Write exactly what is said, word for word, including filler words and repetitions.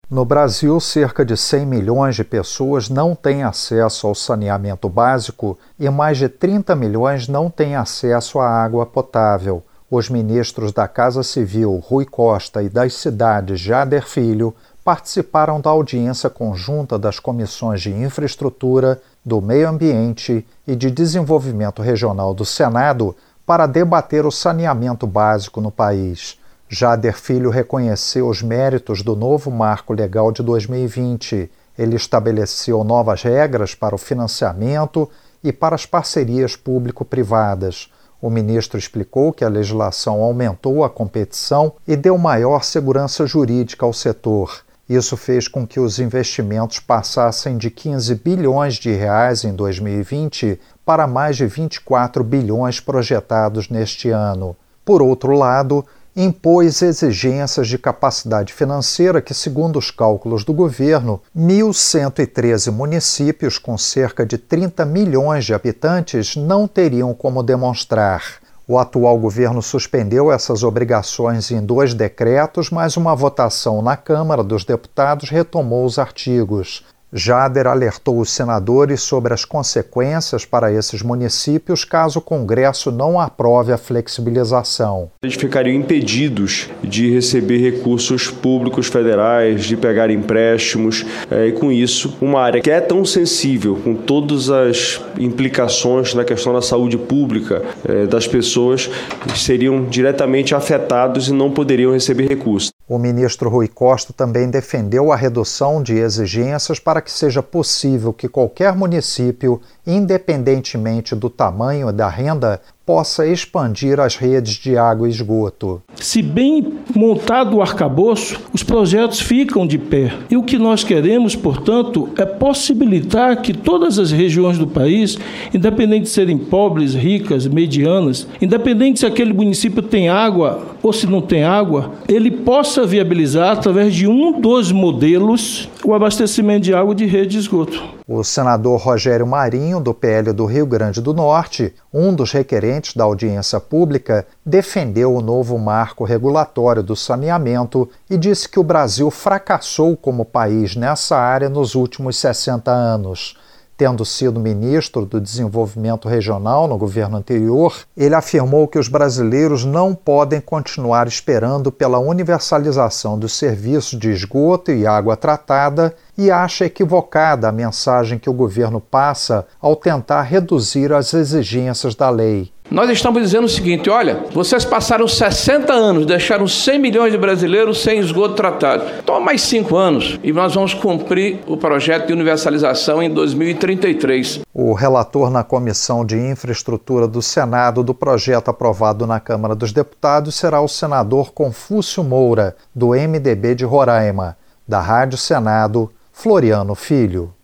No Brasil, cerca de cem milhões de pessoas não têm acesso ao saneamento básico e mais de trinta milhões não têm acesso à água potável. Os ministros da Casa Civil, Rui Costa, e das cidades, Jader Filho, participaram da audiência conjunta das comissões de Infraestrutura, do Meio Ambiente e de Desenvolvimento Regional do Senado para debater o saneamento básico no país. Jader Filho reconheceu os méritos do novo Marco Legal de dois mil e vinte. Ele estabeleceu novas regras para o financiamento e para as parcerias público-privadas. O ministro explicou que a legislação aumentou a competição e deu maior segurança jurídica ao setor. Isso fez com que os investimentos passassem de quinze bilhões de reais em dois mil e vinte para mais de vinte e quatro bilhões projetados neste ano. Por outro lado, impôs exigências de capacidade financeira que, segundo os cálculos do governo, mil cento e treze municípios com cerca de trinta milhões de habitantes não teriam como demonstrar. O atual governo suspendeu essas obrigações em dois decretos, mas uma votação na Câmara dos Deputados retomou os artigos. Jader alertou os senadores sobre as consequências para esses municípios caso o Congresso não aprove a flexibilização. Eles ficariam impedidos de receber recursos públicos federais, de pegar empréstimos, é, e com isso, uma área que é tão sensível, com todas as implicações na questão da saúde pública é, das pessoas, seriam diretamente afetados e não poderiam receber recursos. O ministro Rui Costa também defendeu a redução de exigências para que seja possível que qualquer município, independentemente do tamanho e da renda, possa expandir as redes de água e esgoto. Se bem montado o arcabouço, os projetos ficam de pé. E o que nós queremos, portanto, é possibilitar que todas as regiões do país, independente de serem pobres, ricas, medianas, independente se aquele município tem água ou se não tem água, ele possa viabilizar, através de um dos modelos, o abastecimento de água de rede de esgoto. O senador Rogério Marinho, do P L do Rio Grande do Norte, um dos requerentes da audiência pública, defendeu o novo marco regulatório do saneamento e disse que o Brasil fracassou como país nessa área nos últimos sessenta anos. Tendo sido ministro do Desenvolvimento Regional no governo anterior, ele afirmou que os brasileiros não podem continuar esperando pela universalização dos serviços de esgoto e água tratada e acha equivocada a mensagem que o governo passa ao tentar reduzir as exigências da lei. Nós estamos dizendo o seguinte, olha, vocês passaram sessenta anos, deixaram cem milhões de brasileiros sem esgoto tratado. Toma mais cinco anos e nós vamos cumprir o projeto de universalização em dois mil e trinta e três. O relator na Comissão de Infraestrutura do Senado do projeto aprovado na Câmara dos Deputados será o senador Confúcio Moura, do M D B de Roraima. Da Rádio Senado, Floriano Filho.